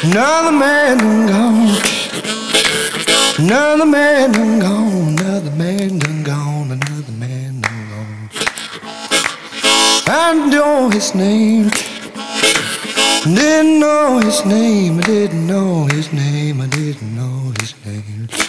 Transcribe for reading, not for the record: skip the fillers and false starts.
Another man done gone. Another man done gone. Another man done gone. Another man done gone. I didn't know his name. Didn't know his name. I didn't know his name. I didn't know his name.